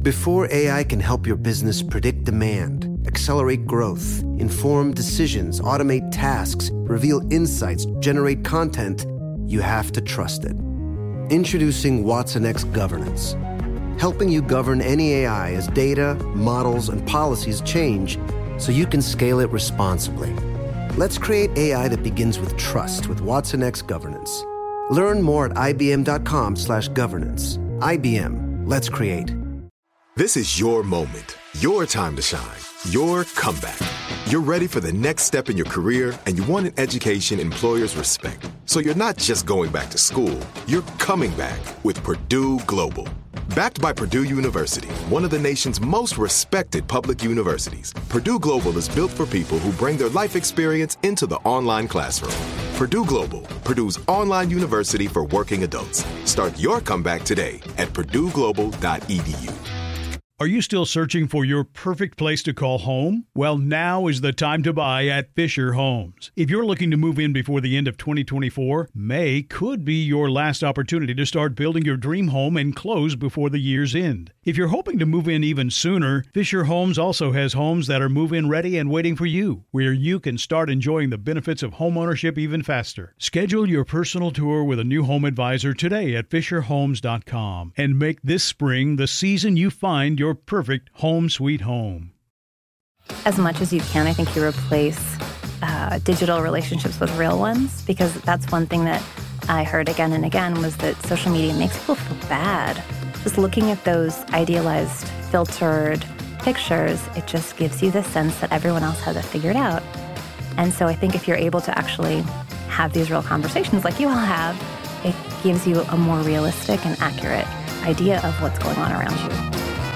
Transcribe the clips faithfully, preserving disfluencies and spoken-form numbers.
Before A I can help your business predict demand, accelerate growth, inform decisions, automate tasks, reveal insights, generate content, you have to trust it. Introducing Watson X Governance, helping you govern any A I as data, models, and policies change so you can scale it responsibly. Let's create A I that begins with trust with Watson X Governance. Learn more at ibm.com slash governance. I B M, let's create. This is your moment, your time to shine, your comeback. You're ready for the next step in your career, and you want an education employers respect. So you're not just going back to school, you're coming back with Purdue Global. Backed by Purdue University, one of the nation's most respected public universities, Purdue Global is built for people who bring their life experience into the online classroom. Purdue Global, Purdue's online university for working adults. Start your comeback today at purdue global dot e d u. Are you still searching for your perfect place to call home? Well, now is the time to buy at Fisher Homes. If you're looking to move in before the end of twenty twenty-four, May could be your last opportunity to start building your dream home and close before the year's end. If you're hoping to move in even sooner, Fisher Homes also has homes that are move-in ready and waiting for you, where you can start enjoying the benefits of homeownership even faster. Schedule your personal tour with a new home advisor today at fisher homes dot com and make this spring the season you find your perfect home sweet home. As much as you can, I think you replace uh, digital relationships with real ones, because that's one thing that I heard again and again was that social media makes people feel bad. Just looking at those idealized, filtered pictures, it just gives you the sense that everyone else has it figured out. And so I think if you're able to actually have these real conversations like you all have, it gives you a more realistic and accurate idea of what's going on around you.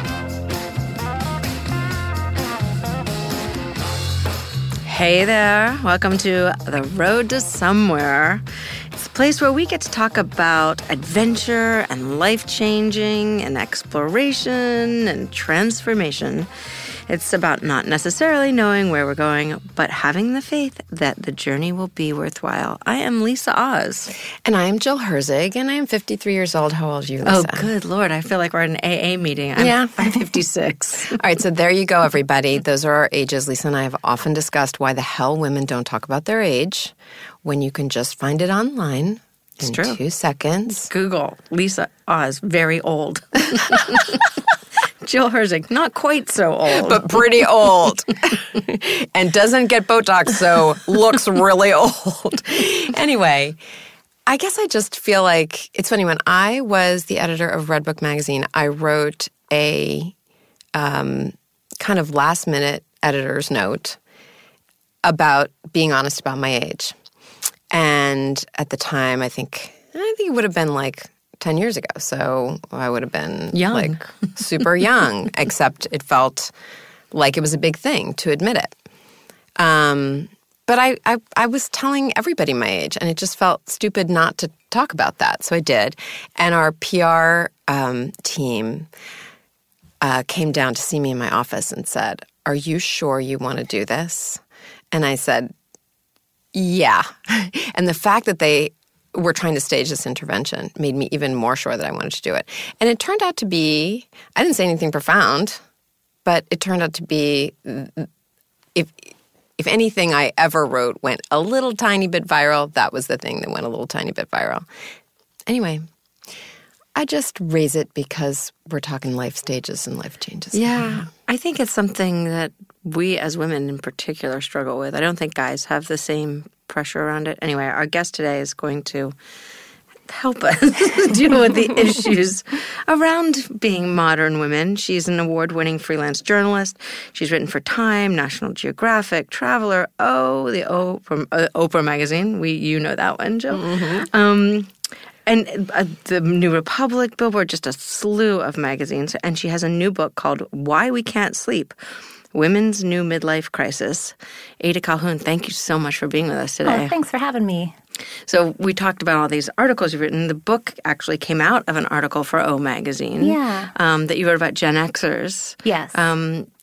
Hey there, welcome to The Road to Somewhere. It's a place where we get to talk about adventure and life-changing and exploration and transformation. It's about not necessarily knowing where we're going, but having the faith that the journey will be worthwhile. I am Lisa Oz. And I am Jill Herzig, and I am fifty-three years old. How old are you, Lisa? Oh, good Lord. I feel like we're at an A A meeting. I'm, yeah. I'm fifty-six. All right, so there you go, everybody. Those are our ages. Lisa and I have often discussed why the hell women don't talk about their age when you can just find it online It's in true. two seconds. Google Lisa Oz, very old. Jill Herzig, not quite so old. But pretty old. And doesn't get Botox, so looks really old. Anyway, I guess I just feel like, it's funny, when I was the editor of Redbook magazine, I wrote a um, kind of last-minute editor's note about being honest about my age. And at the time, I think, I think it would have been like ten years ago. So I would have been young. like super young, except it felt like it was a big thing to admit it. Um, but I, I, I was telling everybody my age, and it just felt stupid not to talk about that. So I did. And our P R um, team uh, came down to see me in my office and said, "Are you sure you want to do this?" And I said, yeah. And the fact that they were trying to stage this intervention made me even more sure that I wanted to do it. And it turned out to be, I didn't say anything profound, but it turned out to be, if if anything I ever wrote went a little tiny bit viral, that was the thing that went a little tiny bit viral. Anyway, I just raise it because we're talking life stages and life changes. Yeah, I think it's something that we as women in particular struggle with. I don't think guys have the same pressure around it. Anyway, our guest today is going to help us deal with the issues around being modern women. She's an award-winning freelance journalist. She's written for Time, National Geographic, Traveler, Oh, the O from uh, Oprah magazine. We, you know that one, Jill. Mm-hmm. Um, and uh, the New Republic, Billboard, just a slew of magazines. And she has a new book called Why We Can't Sleep: Women's New Midlife Crisis. Ada Calhoun, thank you so much for being with us today. Oh, thanks for having me. So we talked about all these articles you've written. The book actually came out of an article for O Magazine. Yeah. Um, that you wrote about Gen Xers. Yes. Um,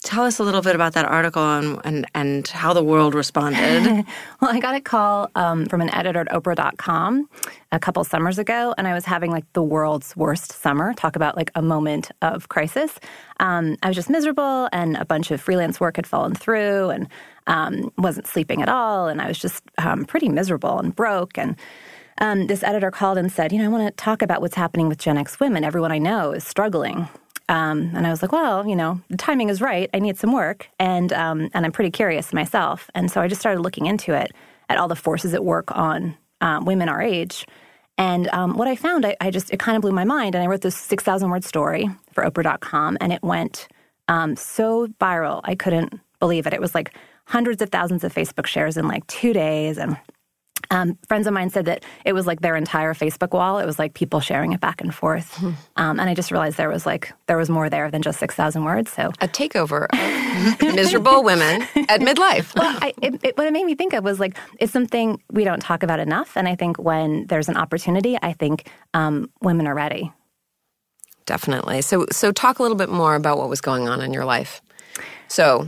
Tell us a little bit about that article and and, and how the world responded. Well, I got a call um, from an editor at Oprah dot com a couple summers ago, and I was having like the world's worst summer. Talk about like a moment of crisis. Um, I was just miserable, and a bunch of freelance work had fallen through, and um, wasn't sleeping at all, and I was just um, pretty miserable and broke. And um, this editor called and said, you know, I want to talk about what's happening with Gen X women. Everyone I know is struggling. Um, and I was like, well, you know, the timing is right. I need some work. And um, and I'm pretty curious myself. And so I just started looking into it, at all the forces at work on um, women our age. And um, what I found, I, I just, it kind of blew my mind. And I wrote this six thousand word story for Oprah dot com. And it went um, so viral. I couldn't believe it. It was like hundreds of thousands of Facebook shares in like two days. And Um, friends of mine said that it was like their entire Facebook wall. It was like people sharing it back and forth. Hmm. Um, and I just realized there was like, there was more there than just six thousand words. So a takeover of miserable women at midlife. Well, I, it, it, what it made me think of was like, it's something we don't talk about enough. And I think when there's an opportunity, I think um, women are ready. Definitely. So, so talk a little bit more about what was going on in your life. So,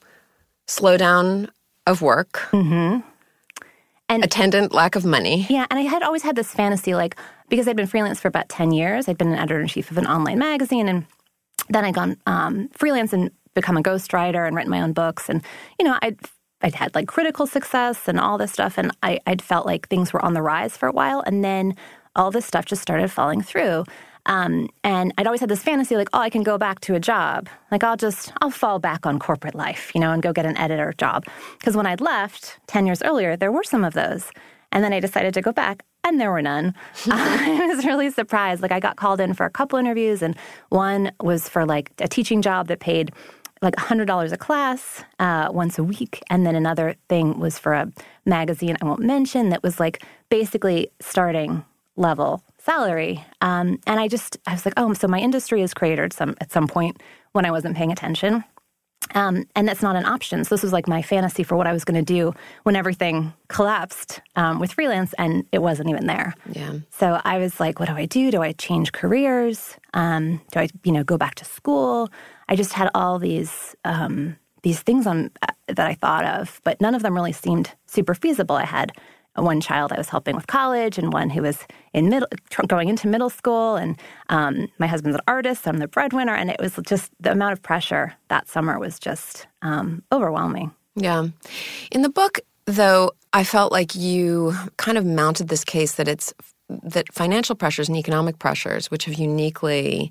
slowdown of work. Mm-hmm. And attendant, lack of money. Yeah, and I had always had this fantasy, like, because I'd been freelance for about ten years. I'd been an editor-in-chief of an online magazine, and then I'd gone um, freelance and become a ghostwriter and written my own books. And, you know, I'd I'd had, like, critical success and all this stuff, and I, I'd felt like things were on the rise for a while, and then all this stuff just started falling through. Um, and I'd always had this fantasy, like, oh, I can go back to a job. Like, I'll just, I'll fall back on corporate life, you know, and go get an editor job. Because when I'd left ten years earlier, there were some of those. And then I decided to go back, and there were none. I was really surprised. Like, I got called in for a couple interviews, and one was for, like, a teaching job that paid, like, one hundred dollars a class uh, once a week. And then another thing was for a magazine I won't mention that was, like, basically starting level salary. Um, and I just, I was like, oh, so my industry is cratered some at some point when I wasn't paying attention. Um, and that's not an option. So this was like my fantasy for what I was going to do when everything collapsed um, with freelance, and it wasn't even there. Yeah. So I was like, what do I do? Do I change careers? Um, do I, you know, go back to school? I just had all these um, these things on uh, that I thought of, but none of them really seemed super feasible. I had one child I was helping with college, and one who was in middle, going into middle school, and um, my husband's an artist, so I'm the breadwinner, and it was just the amount of pressure that summer was just um, overwhelming. Yeah. In the book, though, I felt like you kind of mounted this case that it's that financial pressures and economic pressures, which have uniquely,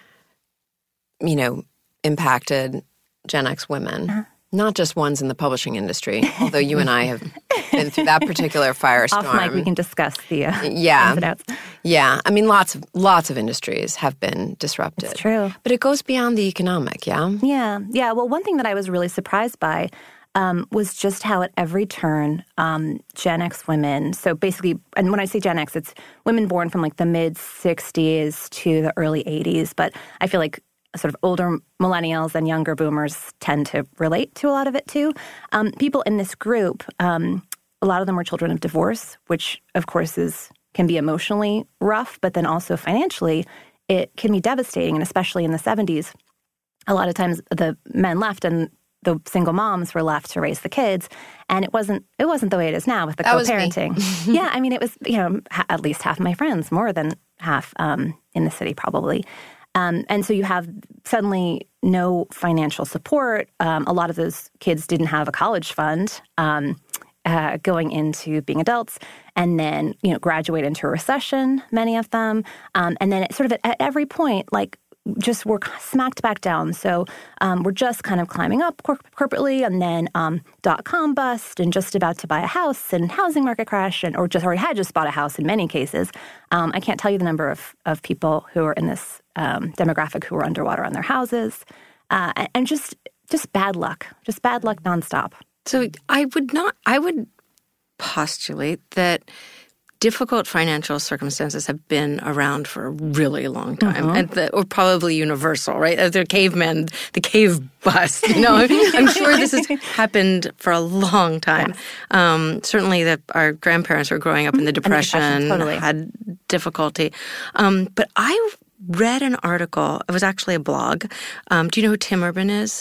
you know, impacted Gen X women, uh-huh. not just ones in the publishing industry, although you and I have been through that particular firestorm. Off mic, we can discuss the uh, yeah, yeah. I mean, lots of lots of industries have been disrupted. It's true, but it goes beyond the economic. Yeah, yeah, yeah. Well, one thing that I was really surprised by um, was just how at every turn, um, Gen X women. So basically, and when I say Gen X, it's women born from like the mid sixties to the early eighties. But I feel like sort of older millennials and younger boomers tend to relate to a lot of it too. Um, people in this group, um, a lot of them were children of divorce, which of course is can be emotionally rough, but then also financially it can be devastating. And especially in the seventies, a lot of times the men left and the single moms were left to raise the kids, and it wasn't it wasn't the way it is now with the that co-parenting. Was me. Yeah, I mean, it was you know ha- at least half my friends, more than half um, in the city probably. Um, and so you have suddenly no financial support. Um, a lot of those kids didn't have a college fund um, uh, going into being adults, and then you know graduate into a recession, many of them, um, and then it sort of at, at every point, like just were smacked back down. So um, we're just kind of climbing up cor- corporately, and then um, dot-com bust, and just about to buy a house, and housing market crash, and or just already had just bought a house in many cases. Um, I can't tell you the number of, of people who are in this um, demographic who were underwater on their houses, uh, and, and just just bad luck, just bad luck nonstop. So I would not, I would postulate that difficult financial circumstances have been around for a really long time, mm-hmm. and the, or probably universal, right? The cavemen, the cave bust, you know. I'm sure this has happened for a long time. Yes. Um, certainly, that our grandparents were growing up in the Depression, the depression totally. had difficulty. Um, but I read an article. It was actually a blog. Um, do you know who Tim Urban is?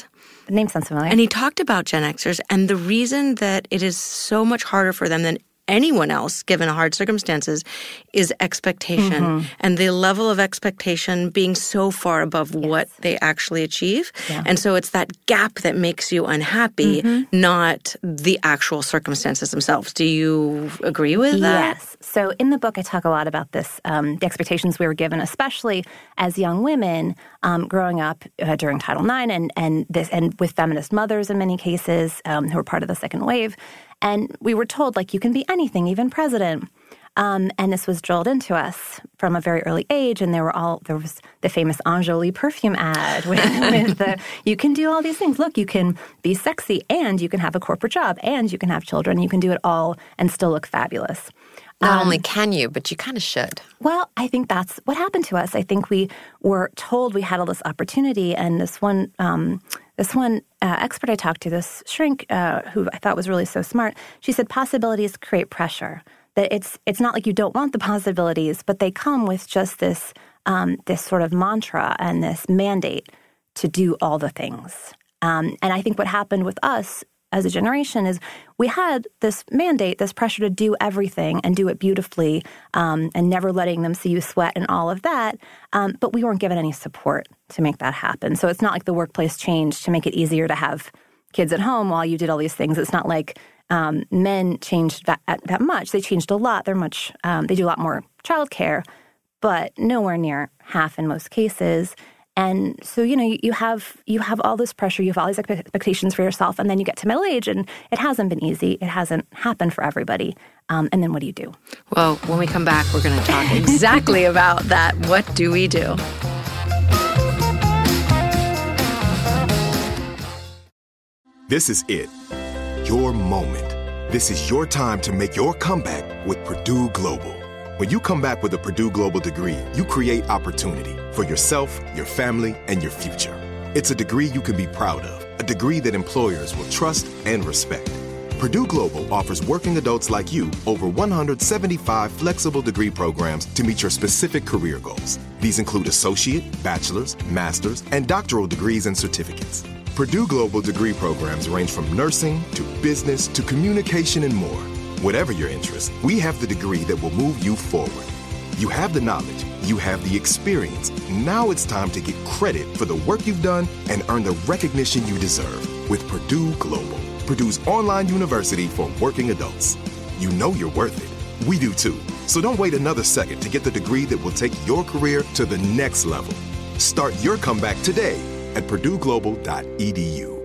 The name sounds familiar. And he talked about Gen Xers and the reason that it is so much harder for them than anyone else, given hard circumstances, is expectation. Mm-hmm. And the level of expectation being so far above yes. what they actually achieve. Yeah. And so it's that gap that makes you unhappy, mm-hmm. not the actual circumstances themselves. Do you agree with that? Yes. So in the book, I talk a lot about this, um, the expectations we were given, especially as young women um, growing up uh, during Title nine and, and, this, and with feminist mothers in many cases um, who were part of the second wave. And we were told, like, you can be anything, even president. Um, and this was drilled into us from a very early age. And there were all there was the famous Enjoli perfume ad with, with the, you can do all these things. Look, you can be sexy and you can have a corporate job and you can have children. You can do it all and still look fabulous. Not um, only can you, but you kind of should. Well, I think that's what happened to us. I think we were told we had all this opportunity, and this one, um, this one uh, expert I talked to, this shrink uh, who I thought was really so smart, she said possibilities create pressure. That it's it's not like you don't want the possibilities, but they come with just this um, this sort of mantra and this mandate to do all the things. Um, and I think what happened with us as a generation is we had this mandate, this pressure to do everything and do it beautifully um, and never letting them see you sweat and all of that. Um, but we weren't given any support to make that happen. So it's not like the workplace changed to make it easier to have kids at home while you did all these things. It's not like um, men changed that, that much. They changed a lot. They're much, um, they do a lot more childcare, but nowhere near half in most cases. And so, you know, you, you have you have all this pressure, you have all these expectations for yourself, and then you get to middle age, and it hasn't been easy. It hasn't happened for everybody. Um, and then what do you do? Well, when we come back, we're going to talk exactly about that. What do we do? This is it. Your moment. This is your time to make your comeback with Purdue Global. When you come back with a Purdue Global degree, you create opportunity for yourself, your family, and your future. It's a degree you can be proud of, a degree that employers will trust and respect. Purdue Global offers working adults like you over one hundred seventy-five flexible degree programs to meet your specific career goals. These include associate, bachelor's, master's, and doctoral degrees and certificates. Purdue Global degree programs range from nursing to business to communication and more. Whatever your interest, we have the degree that will move you forward. You have the knowledge, you have the experience. Now it's time to get credit for the work you've done and earn the recognition you deserve with Purdue Global, Purdue's online university for working adults. You know you're worth it. We do too. So don't wait another second to get the degree that will take your career to the next level. Start your comeback today at purdue global dot e d u.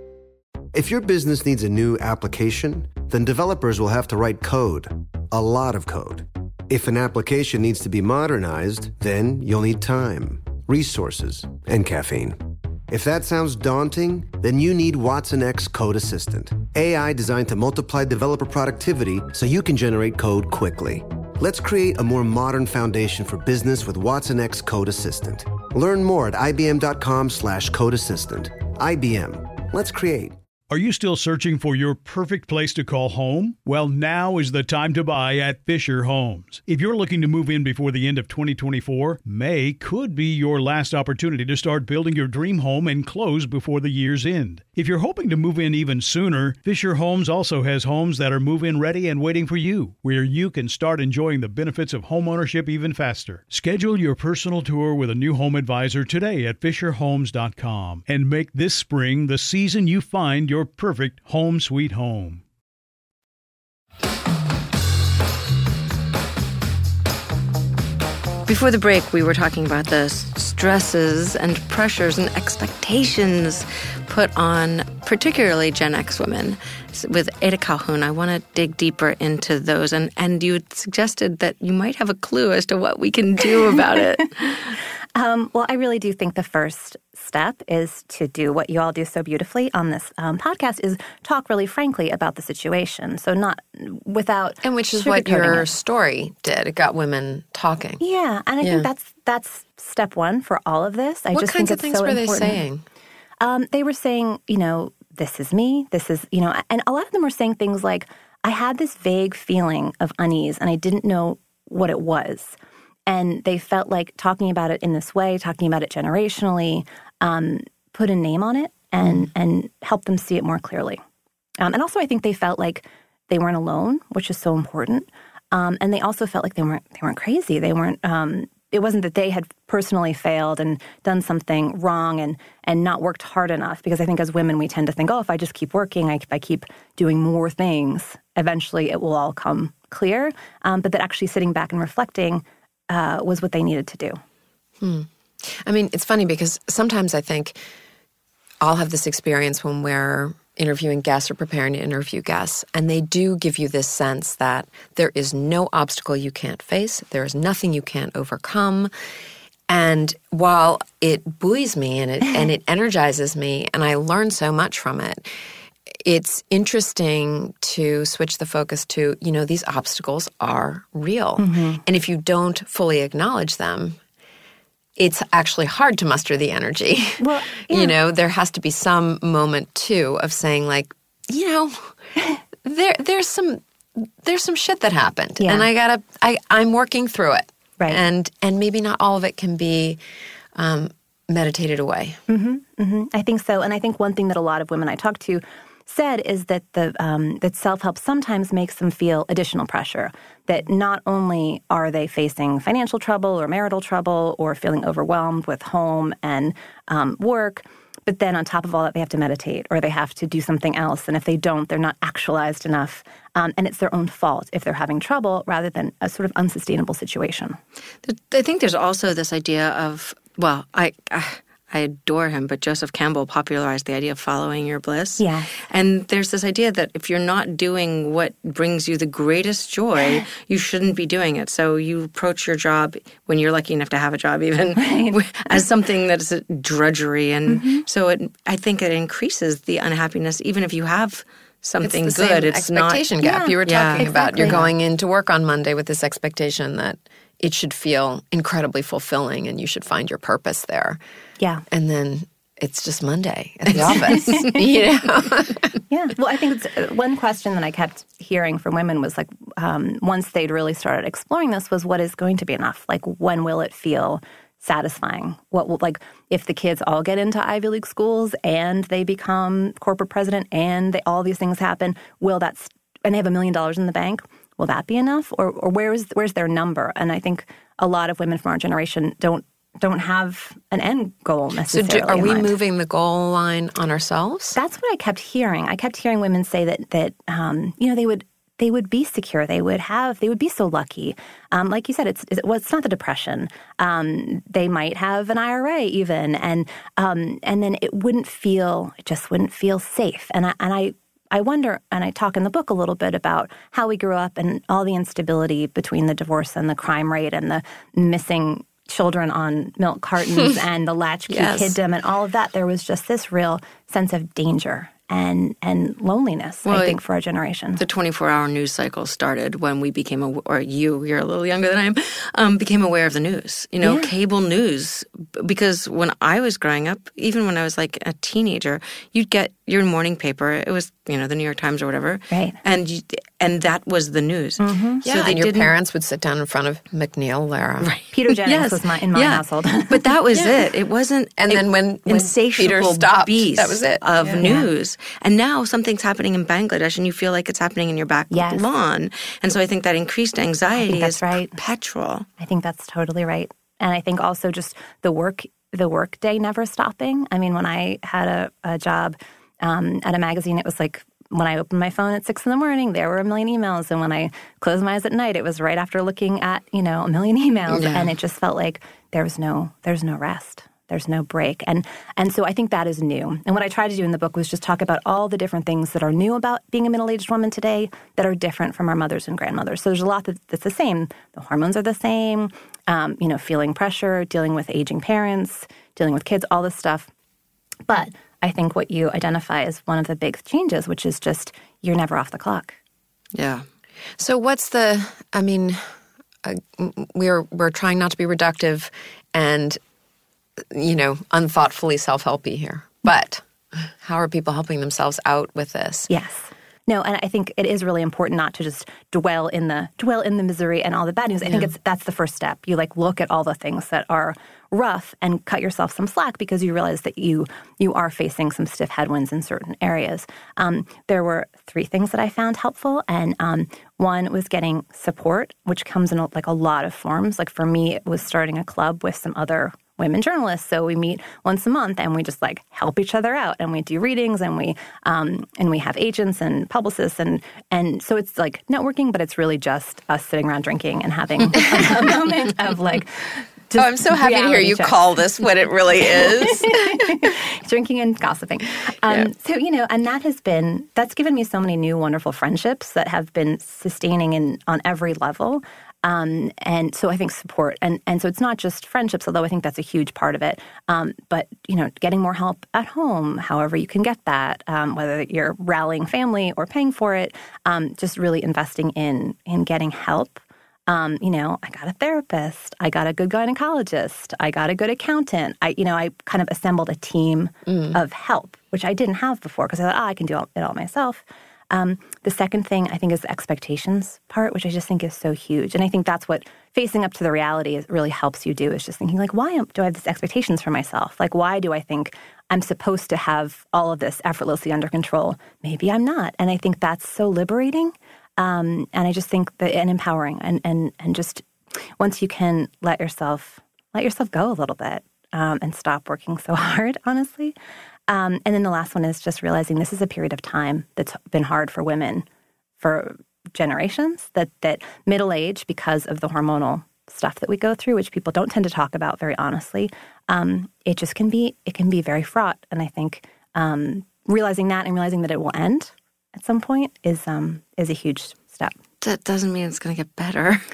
If your business needs a new application, then developers will have to write code, a lot of code. If an application needs to be modernized, then you'll need time, resources, and caffeine. If that sounds daunting, then you need Watson X Code Assistant, A I designed to multiply developer productivity so you can generate code quickly. Let's create a more modern foundation for business with Watson X Code Assistant. Learn more at ibm.com slash code assistant. I B M. Let's create. Are you still searching for your perfect place to call home? Well, now is the time to buy at Fisher Homes. If you're looking to move in before the end of twenty twenty-four, May could be your last opportunity to start building your dream home and close before the year's end. If you're hoping to move in even sooner, Fisher Homes also has homes that are move-in ready and waiting for you, where you can start enjoying the benefits of homeownership even faster. Schedule your personal tour with a new home advisor today at fisher homes dot com and make this spring the season you find your perfect home sweet home. Before the break, we were talking about the stresses and pressures and expectations put on particularly Gen X women. With Ada Calhoun, I want to dig deeper into those. And, and you had suggested that you might have a clue as to what we can do about it. Um, well, I really do think the first step is to do what you all do so beautifully on this um, podcast, is talk really frankly about the situation. So not without And which is what your it. story did. It got women talking. Yeah, and I yeah. think that's that's step one for all of this. I what just kinds think of it's things so were important. they saying? Um, they were saying, you know, this is me, this is, you know, and a lot of them were saying things like, I had this vague feeling of unease and I didn't know what it was. And they felt like talking about it in this way, talking about it generationally, um, put a name on it and and help them see it more clearly. Um, and also, I think they felt like they weren't alone, which is so important. Um, and they also felt like they weren't they weren't crazy. They weren't. Um, it wasn't that they had personally failed and done something wrong and and not worked hard enough. Because I think as women, we tend to think, oh, if I just keep working, I, if I keep doing more things, eventually it will all come clear. Um, but that actually sitting back and reflecting uh, was what they needed to do. Hmm. I mean, it's funny because sometimes I think I'll have this experience when we're interviewing guests or preparing to interview guests, and they do give you this sense that there is no obstacle you can't face, there is nothing you can't overcome. And while it buoys me and it and it energizes me, and I learn so much from it, it's interesting to switch the focus to, you know, these obstacles are real. Mm-hmm. And if you don't fully acknowledge them, it's actually hard to muster the energy. Well, yeah. You know, there has to be some moment too of saying like, you know, there there's some there's some shit that happened, yeah. and I gotta I I'm working through it, right? And and maybe not all of it can be um, meditated away. Mm-hmm, mm-hmm. I think so, and I think one thing that a lot of women I talk to said is that the um, that self-help sometimes makes them feel additional pressure, that not only are they facing financial trouble or marital trouble or feeling overwhelmed with home and um, work, but then on top of all that, they have to meditate or they have to do something else. And if they don't, they're not actualized enough. Um, and it's their own fault if they're having trouble rather than a sort of unsustainable situation. I think there's also this idea of, well, I... I I adore him, but Joseph Campbell popularized the idea of following your bliss. Yeah. And there's this idea that if you're not doing what brings you the greatest joy, you shouldn't be doing it. So you approach your job, when you're lucky enough to have a job even, right. as something that is a drudgery. And mm-hmm. so it, I think it increases the unhappiness, even if you have something it's the good. Same it's expectation not, gap yeah. you were yeah, talking about. exactly. You're going into work on Monday with this expectation that it should feel incredibly fulfilling and you should find your purpose there. Yeah. And then it's just Monday at the office, you know? Yeah. Well, I think it's, one question that I kept hearing from women was like, um, once they'd really started exploring this was, what is going to be enough? Like, when will it feel satisfying? What will, like, if the kids all get into Ivy League schools and they become corporate president and they, all these things happen, will that, and they have a million dollars in the bank, will that be enough? Or, or where is, where's their number? And I think a lot of women from our generation don't don't have an end goal necessarily. So do, are in we mind. moving the goal line on ourselves? That's what I kept hearing. I kept hearing women say that that um, you know they would they would be secure. They would have they would be so lucky. Um, like you said, it's it, well, it's not the depression. Um, they might have an I R A even, and um, and then it wouldn't feel it just wouldn't feel safe. And I and I. I wonder, and I talk in the book a little bit about how we grew up and all the instability between the divorce and the crime rate and the missing children on milk cartons and the latchkey yes. kiddom and all of that. There was just this real sense of danger and and loneliness, well, I think, for our generation. The twenty-four hour news cycle started when we became, aw- or you, you're a little younger than I am, um, became aware of the news. You know, yeah. cable news. Because when I was growing up, even when I was like a teenager, you'd get your morning paper. It was, you know, the New York Times or whatever. Right. And you, and that was the news. Mm-hmm. Yeah, so they and your didn't, parents would sit down in front of McNeil Lehrer. Right. Peter Jennings yes. was my, in my yeah. household. But that was Yeah. it. It wasn't And a then when- when insatiable Peter stopped, beast that was it. of Yeah. news. And now something's happening in Bangladesh and you feel like it's happening in your back Yes. lawn. And so I think that increased anxiety that's is right. perpetual. I think that's totally right. And I think also just the work the work day never stopping. I mean, when I had a, a job um, at a magazine, it was like when I opened my phone at six in the morning, there were a million emails. And when I closed my eyes at night, it was right after looking at, you know, a million emails. Yeah. And it just felt like there was no, there's no rest. There's no break. And and so I think that is new. And what I tried to do in the book was just talk about all the different things that are new about being a middle-aged woman today that are different from our mothers and grandmothers. So there's a lot that, that's the same. The hormones are the same, um, you know, feeling pressure, dealing with aging parents, dealing with kids, all this stuff. But I think what you identify as one of the big changes, which is just you're never off the clock. Yeah. So what's the, I mean, uh, we're we're trying not to be reductive and, you know, unthoughtfully self-helpy here. But how are people helping themselves out with this? Yes. no, and I think it is really important not to just dwell in the dwell in the misery and all the bad news. I yeah. think it's that's the first step. You like look at all the things that are rough and cut yourself some slack because you realize that you you are facing some stiff headwinds in certain areas. Um, there were three things that I found helpful, and um, one was getting support, which comes in a, like a lot of forms. Like for me, it was starting a club with some other women journalists. So we meet once a month and we just like help each other out, and we do readings, and we um, and we have agents and publicists, and and so it's like networking, but it's really just us sitting around drinking and having a moment of like. Oh, I'm so happy to hear you checks. Call this what it really is. Drinking and gossiping. Um, yeah. So, you know, and that has been, that's given me so many new wonderful friendships that have been sustaining in on every level. Um, and so I think support, and, and so it's not just friendships, although I think that's a huge part of it, um, but, you know, getting more help at home, however you can get that, um, whether you're rallying family or paying for it, um, just really investing in in getting help. Um, you know, I got a therapist, I got a good gynecologist, I got a good accountant. I, you know, I kind of assembled a team mm. of help, which I didn't have before because I thought, oh, I can do it all myself. Um, the second thing I think is the expectations part, which I just think is so huge. And I think that's what facing up to the reality is, really helps you do, is just thinking like, why am, do I have these expectations for myself? Like, why do I think I'm supposed to have all of this effortlessly under control? Maybe I'm not. And I think that's so liberating. Um, and I just think that, and empowering, and, and, and just once you can let yourself, let yourself go a little bit, um, and stop working so hard, honestly. Um, and then the last one is just realizing this is a period of time that's been hard for women for generations, that, that middle age, because of the hormonal stuff that we go through, which people don't tend to talk about very honestly, um, it just can be, it can be very fraught. And I think, um, realizing that and realizing that it will end at some point is um, is a huge step. That doesn't mean it's going to get better.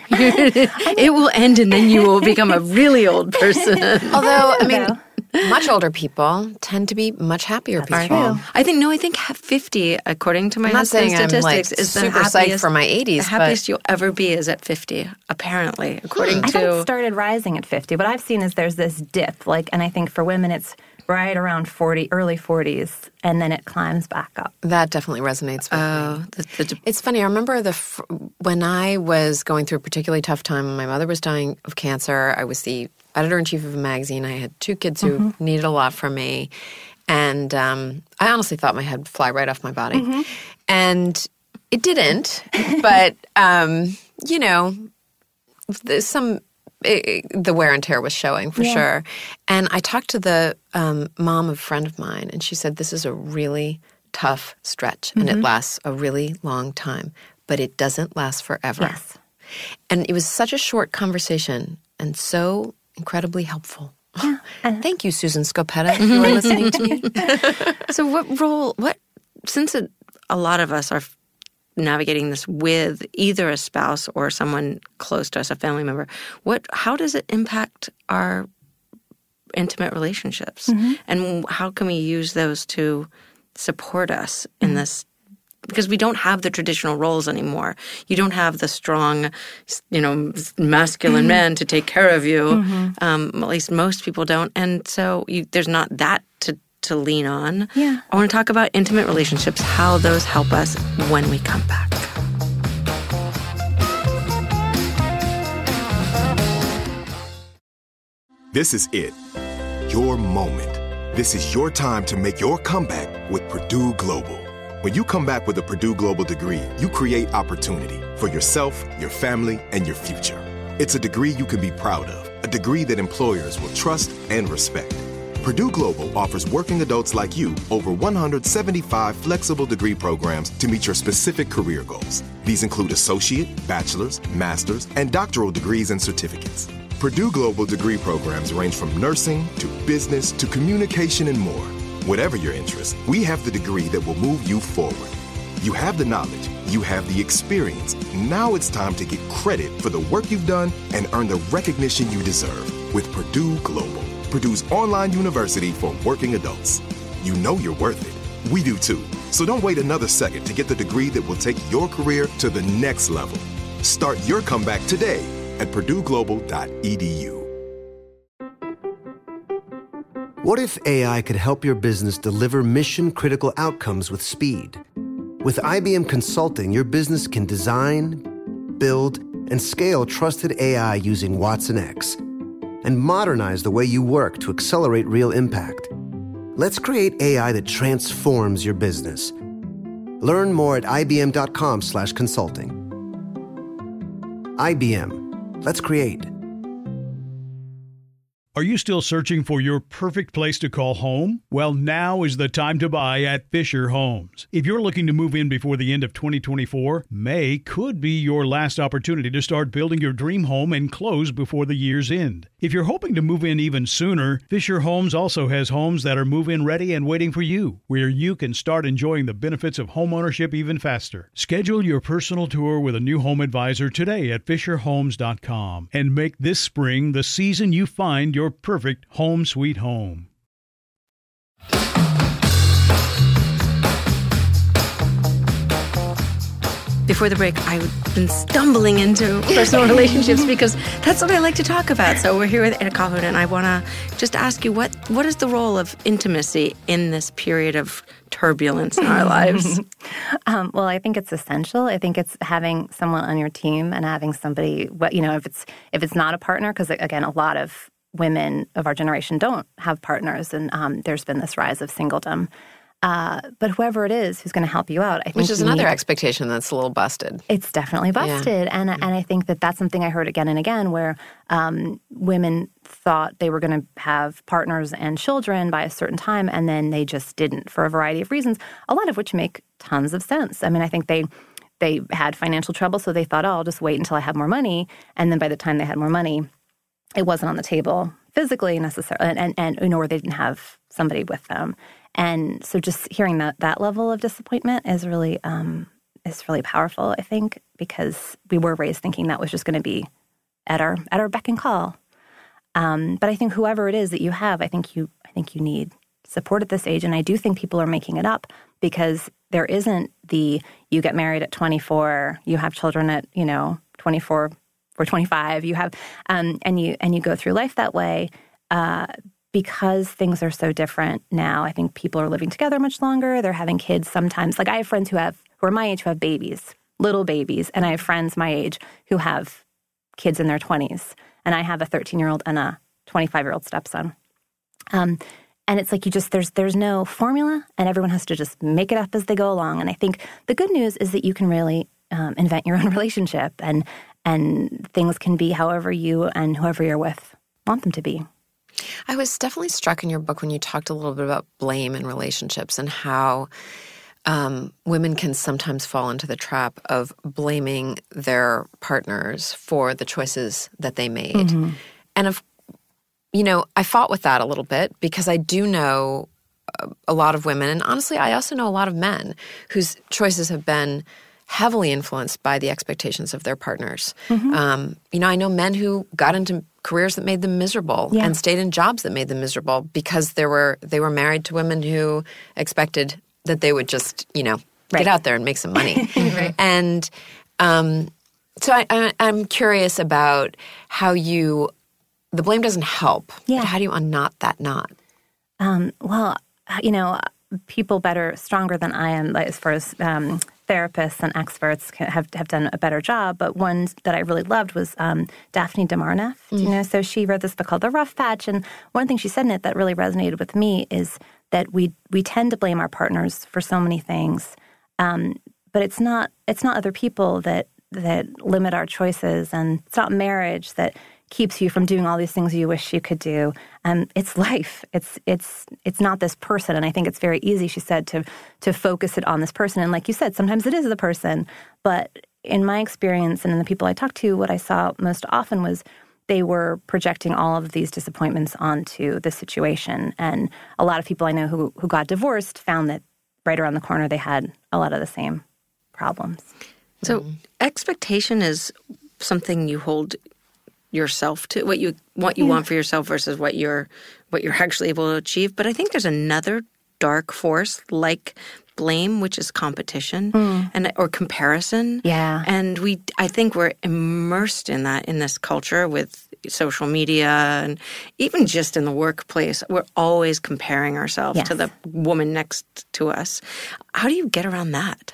It will end and then you will become a really old person. Although, I mean, much older people tend to be much happier That's people. True. I think, no, I think fifty, according to my husband's statistics, like is the super happiest, psyched for my eighties. The happiest you'll ever be is at fifty, apparently, according I to... think it started rising at fifty. What I've seen is there's this dip, like, and I think for women it's right around forty, early forties, and then it climbs back up. That definitely resonates with uh, me. The, the, it's funny. I remember the fr- when I was going through a particularly tough time. My mother was dying of cancer. I was the editor-in-chief of a magazine. I had two kids who mm-hmm. needed a lot from me. And um, I honestly thought my head would fly right off my body. Mm-hmm. And it didn't. But, um, you know, there's some... It, the wear and tear was showing for yeah. sure. And I talked to the um, mom of a friend of mine, and she said, this is a really tough stretch, mm-hmm. and it lasts a really long time, but it doesn't last forever. Yes. And it was such a short conversation and so incredibly helpful. Yeah. Thank you, Susan Scopetta, if you were listening to me. So what role, what, since it, a lot of us are navigating this with either a spouse or someone close to us, a family member, what, how does it impact our intimate relationships? Mm-hmm. And how can we use those to support us in mm-hmm. this? Because we don't have the traditional roles anymore. You don't have the strong, you know, masculine mm-hmm. men to take care of you. Mm-hmm. Um, at least most people don't. And so you, there's not that to to lean on. Yeah. I want to talk about intimate relationships, how those help us when we come back. This is it. Your moment. This is your time to make your comeback with Purdue Global. When you come back with a Purdue Global degree, you create opportunity for yourself, your family, and your future. It's a degree you can be proud of, a degree that employers will trust and respect. Purdue Global offers working adults like you over one hundred seventy-five flexible degree programs to meet your specific career goals. These include associate, bachelor's, master's, and doctoral degrees and certificates. Purdue Global degree programs range from nursing to business to communication and more. Whatever your interest, we have the degree that will move you forward. You have the knowledge, you have the experience. Now it's time to get credit for the work you've done and earn the recognition you deserve with Purdue Global, Purdue's online university for working adults. You know you're worth it. We do too. So don't wait another second to get the degree that will take your career to the next level. Start your comeback today at purdue global dot e d u. What if A I could help your business deliver mission-critical outcomes with speed? With I B M Consulting, your business can design, build, and scale trusted A I using Watson X and modernize the way you work to accelerate real impact. Let's create A I that transforms your business. Learn more at ibm.com slash consulting. I B M. Let's create. Are you still searching for your perfect place to call home? Well, now is the time to buy at Fisher Homes. If you're looking to move in before the end of twenty twenty-four, May could be your last opportunity to start building your dream home and close before the year's end. If you're hoping to move in even sooner, Fisher Homes also has homes that are move-in ready and waiting for you, where you can start enjoying the benefits of homeownership even faster. Schedule your personal tour with a new home advisor today at fisher homes dot com and make this spring the season you find your perfect home sweet home. Before the break, I've been stumbling into personal relationships because that's what I like to talk about. So we're here with Anna Calhoun, and I want to just ask you, what what is the role of intimacy in this period of turbulence in our lives? Um, well, I think it's essential. I think it's having someone on your team and having somebody, what you know, if it's if it's not a partner, because again, a lot of women of our generation don't have partners, and um, there's been this rise of singledom. Uh, but whoever it is who's going to help you out, I think which is another need, expectation that's a little busted. It's definitely busted, yeah. and and I think that that's something I heard again and again, where um, women thought they were going to have partners and children by a certain time, and then they just didn't for a variety of reasons. A lot of which make tons of sense. I mean, I think they they had financial trouble, so they thought, oh, I'll just wait until I have more money, and then by the time they had more money, it wasn't on the table physically necessarily, and, and, and you know, or they didn't have somebody with them. And so just hearing that that level of disappointment is really um, is really powerful, I think, because we were raised thinking that was just going to be at our at our beck and call. Um, but I think whoever it is that you have, I think you I think you need support at this age, and I do think people are making it up because there isn't the you get married at twenty-four, you have children at you know twenty-four or twenty-five, you have um, and you and you go through life that way. Uh, Because things are so different now, I think people are living together much longer. They're having kids sometimes. Like I have friends who have who are my age who have babies, little babies, and I have friends my age who have kids in their twenties. And I have a thirteen-year-old and a twenty-five-year-old stepson. Um, and it's like you just there's there's no formula, and everyone has to just make it up as they go along. And I think the good news is that you can really um, invent your own relationship, and and things can be however you and whoever you're with want them to be. I was definitely struck in your book when you talked a little bit about blame in relationships and how um, women can sometimes fall into the trap of blaming their partners for the choices that they made. Mm-hmm. And, of, you know, I fought with that a little bit because I do know a lot of women, and honestly, I also know a lot of men whose choices have been heavily influenced by the expectations of their partners. Mm-hmm. Um, you know, I know men who got into careers that made them miserable yeah. and stayed in jobs that made them miserable because there were they were married to women who expected that they would just, you know, right. get out there and make some money. right. And um, so I, I, I'm curious about how you, the blame doesn't help, yeah. but how do you unknot that knot? Um, well, you know, people better, stronger than I am as far as um, therapists and experts have have done a better job. But one that I really loved was um, Daphne DeMarneff. Mm. You know, so she wrote this book called The Rough Patch, and one thing she said in it that really resonated with me is that we we tend to blame our partners for so many things, um, but it's not it's not other people that that limit our choices, and it's not marriage that keeps you from doing all these things you wish you could do. Um, it's life. It's it's it's not this person. And I think it's very easy, she said, to to focus it on this person. And like you said, sometimes it is the person. But in my experience and in the people I talked to, what I saw most often was they were projecting all of these disappointments onto the situation. And a lot of people I know who who got divorced found that right around the corner they had a lot of the same problems. So mm-hmm. expectation is something you hold yourself to, what you what you yeah. want for yourself versus what you're what you're actually able to achieve. But I think there's another dark force like blame, which is competition mm. and or comparison. Yeah. And we, I think we're immersed in that in this culture with social media and even just in the workplace. We're always comparing ourselves yes. to the woman next to us. How do you get around that?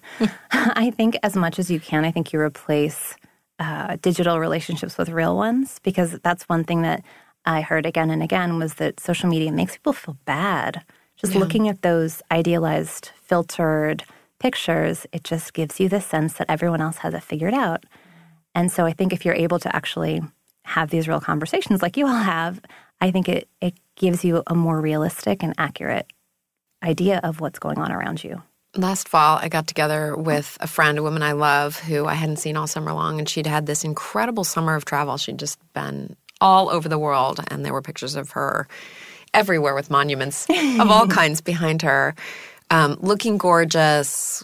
I think as much as you can, I think you replace uh, digital relationships with real ones, because that's one thing that I heard again and again was that social media makes people feel bad. Just yeah. looking at those idealized, filtered pictures, it just gives you the sense that everyone else has it figured out. And so I think if you're able to actually have these real conversations like you all have, I think it, it gives you a more realistic and accurate idea of what's going on around you. Last fall, I got together with a friend, a woman I love, who I hadn't seen all summer long, and she'd had this incredible summer of travel. She'd just been all over the world, and there were pictures of her everywhere with monuments of all kinds behind her, um, looking gorgeous,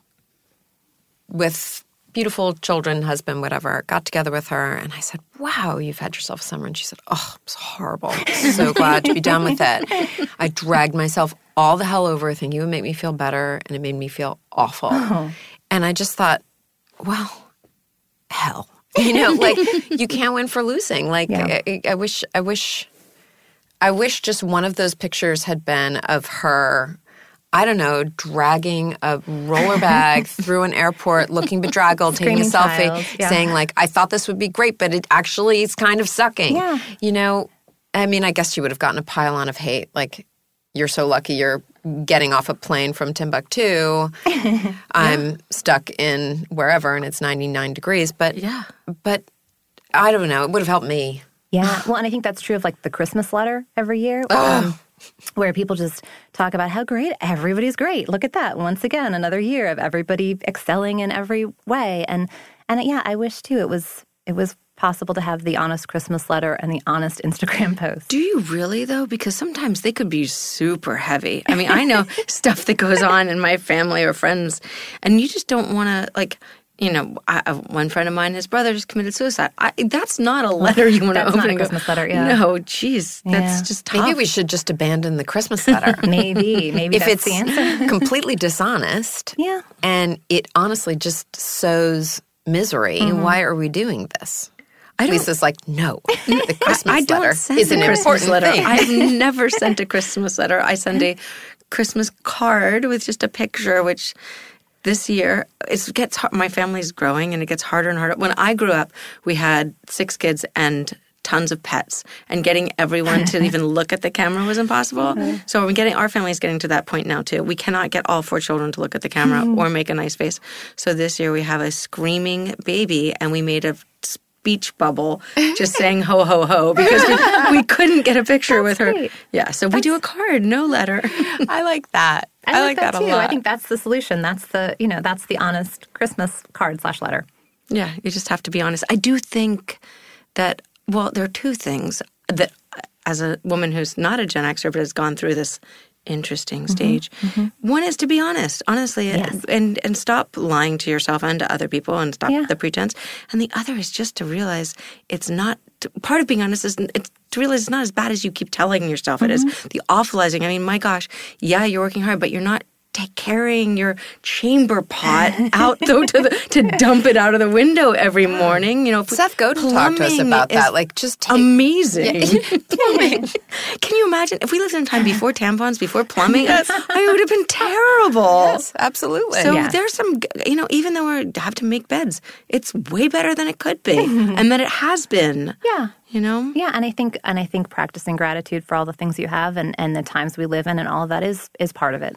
with beautiful children, husband, whatever. Got together with her, and I said, wow, you've had yourself a summer. And she said, oh, it's horrible. So glad to be done with it. I dragged myself all the hell over thinking it would make me feel better, and it made me feel awful. Oh. And I just thought, well, hell. You know, like, you can't win for losing. Like, yeah. I, I wish, I wish, I wish just one of those pictures had been of her, I don't know, dragging a roller bag through an airport, looking bedraggled, taking a selfie, child. Yeah. saying, like, I thought this would be great, but it actually is kind of sucking. Yeah. You know, I mean, I guess she would have gotten a pile-on of hate. Like, you're so lucky you're getting off a plane from Timbuktu. yeah. I'm stuck in wherever, and it's ninety-nine degrees. But, yeah. but I don't know. It would have helped me. Yeah. Well, and I think that's true of, like, the Christmas letter every year. Um, where people just talk about how great, everybody's great. Look at that. Once again, another year of everybody excelling in every way. And, and yeah, I wish, too, it was it was possible to have the honest Christmas letter and the honest Instagram post. Do you really, though? Because sometimes they could be super heavy. I mean, I know stuff that goes on in my family or friends, and you just don't want to, like, you know, I, one friend of mine, his brother just committed suicide. I, that's not a letter you want to open. That's not and a Christmas letter, yeah. No, geez, that's yeah. just tough. Maybe we should just abandon the Christmas letter. maybe, maybe if that's it's the answer. completely dishonest, yeah, and it honestly just sows misery. Mm-hmm. Why are we doing this? I don't, Lisa's like, no, the Christmas I, I don't letter send is an a Christmas important letter. thing. I've never sent a Christmas letter. I send a Christmas card with just a picture, which this year it gets hard. My family's growing, and it gets harder and harder. When I grew up, we had six kids and tons of pets, and getting everyone to even look at the camera was impossible. Mm-hmm. So we're getting our family's getting to that point now too. We cannot get all four children to look at the camera mm-hmm. or make a nice face. So this year we have a screaming baby, and we made a speech bubble just saying ho ho ho because we, we couldn't get a picture that's with her. Great. Yeah, so that's, we do a card, no letter. I like that. I, I like like that, that a too. lot. I think that's the solution. That's the you know that's the honest Christmas card slash letter. Yeah, you just have to be honest. I do think that. Well, there are two things that, as a woman who's not a Gen Xer but has gone through this interesting stage, mm-hmm, mm-hmm. one is to be honest, honestly, yes. and and stop lying to yourself and to other people and stop yeah. the pretense. And the other is just to realize it's not, part of being honest is it's to realize it's not as bad as you keep telling yourself mm-hmm. it is. The awfulizing, I mean, my gosh, yeah, you're working hard, but you're not Take carrying your chamber pot out though to the to dump it out of the window every morning. You know, Seth Godin talked to us about that. Like, just take, amazing. Yeah. Plumbing. Can you imagine if we lived in a time before tampons, before plumbing? Yes. I mean, it would have been terrible. Yes, absolutely. So yeah. there's some, you know, even though we have to make beds, it's way better than it could be, and that it has been. Yeah. You know? Yeah, and I think and I think practicing gratitude for all the things you have and, and the times we live in and all of that is is part of it.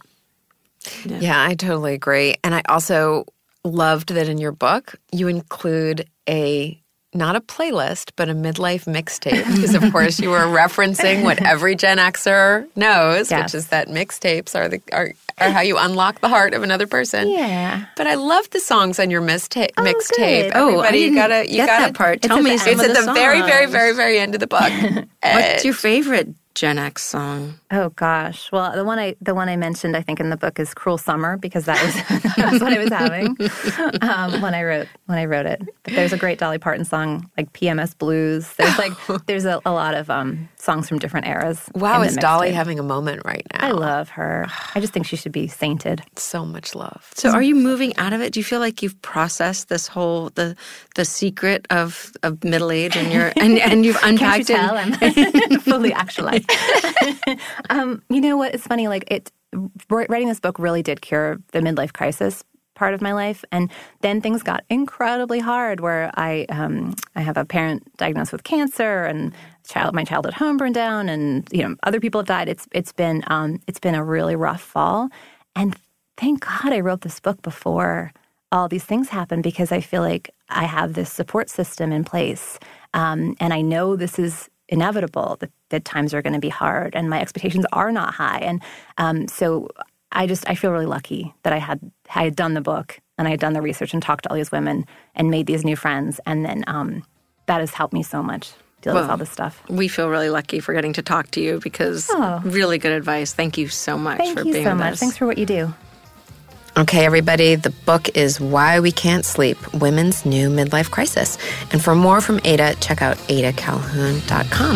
Yeah. yeah, I totally agree. And I also loved that in your book, you include a, not a playlist, but a midlife mixtape. Because, of course, you were referencing what every Gen Xer knows, yes. which is that mixtapes are the are, are how you unlock the heart of another person. Yeah. But I love the songs on your mixtape. Oh, mixtape. Oh, I you gotta, you get gotta, that part. Tell me some It's of at the the very, very, songs. very, very end of the book. What's your favorite Gen X song? Oh gosh. Well, the one I the one I mentioned, I think, in the book is "Cruel Summer" because that was that was what I was having um, when I wrote when I wrote it. But there's a great Dolly Parton song, like P M S Blues. There's like there's a, a lot of um, songs from different eras. Wow, is Dolly having a moment right now? I love her. I just think she should be sainted. So much love. So, are you moving out of it? Do you feel like you've processed this whole the the secret of, of middle age and you're and, and you've unpacked Can't you tell? I'm fully actualized. Um, you know what? It's funny. Like it, writing this book really did cure the midlife crisis part of my life, and then things got incredibly hard. Where I, um, I have a parent diagnosed with cancer, and child, my childhood home burned down, and you know, other people have died. It's it's been um, it's been a really rough fall, and thank God I wrote this book before all these things happened because I feel like I have this support system in place, um, and I know this is inevitable, that, that times are going to be hard and my expectations are not high. And um, so I just, I feel really lucky that I had, I had done the book and I had done the research and talked to all these women and made these new friends. And then um, that has helped me so much deal well, with all this stuff. We feel really lucky for getting to talk to you because oh. really good advice. Thank you so much Thank for you being so with much. us. Thanks for what you do. Okay, everybody, the book is Why We Can't Sleep, Women's New Midlife Crisis. And for more from Ada, check out ada calhoun dot com.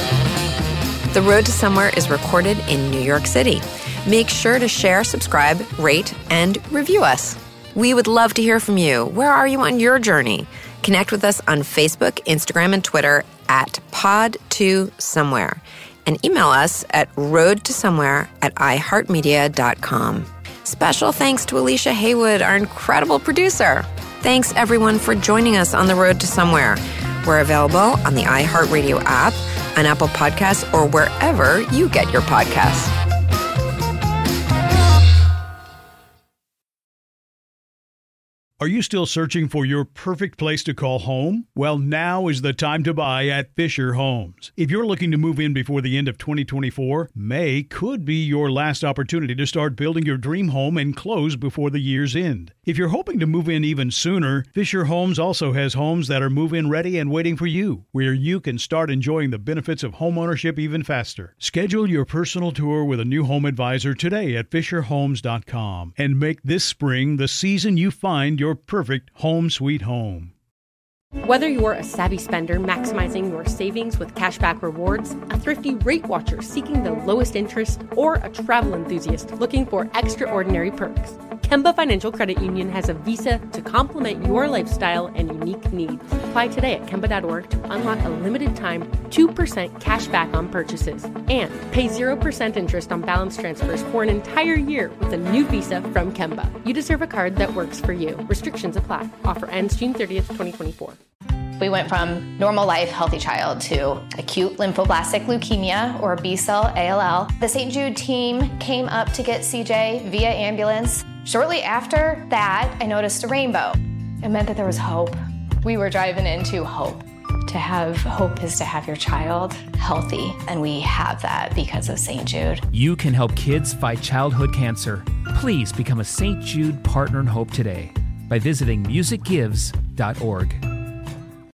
The Road to Somewhere is recorded in New York City. Make sure to share, subscribe, rate, and review us. We would love to hear from you. Where are you on your journey? Connect with us on Facebook, Instagram, and Twitter at pod two somewhere. And email us at road to somewhere at i heart media dot com. Special thanks to Alicia Haywood, our incredible producer. Thanks, everyone, for joining us on the Road to Somewhere. We're available on the iHeartRadio app, on Apple Podcasts, or wherever you get your podcasts. Are you still searching for your perfect place to call home? Well, now is the time to buy at Fisher Homes. If you're looking to move in before the end of twenty twenty-four, May could be your last opportunity to start building your dream home and close before the year's end. If you're hoping to move in even sooner, Fisher Homes also has homes that are move-in ready and waiting for you, where you can start enjoying the benefits of homeownership even faster. Schedule your personal tour with a new home advisor today at fisher homes dot com and make this spring the season you find your perfect home sweet home. Whether you're a savvy spender maximizing your savings with cashback rewards, a thrifty rate watcher seeking the lowest interest, or a travel enthusiast looking for extraordinary perks, Kemba Financial Credit Union has a visa to complement your lifestyle and unique needs. Apply today at kemba dot org to unlock a limited-time two percent cash back on purchases and pay zero percent interest on balance transfers for an entire year with a new visa from Kemba. You deserve a card that works for you. Restrictions apply. Offer ends June thirtieth, twenty twenty-four. We went from normal life, healthy child to acute lymphoblastic leukemia, or B-cell A L L. The Saint Jude team came up to get C J via ambulance. Shortly after that, I noticed a rainbow. It meant that there was hope. We were driving into hope. To have hope is to have your child healthy, and we have that because of Saint Jude. You can help kids fight childhood cancer. Please become a Saint Jude Partner in Hope today by visiting music gives dot org.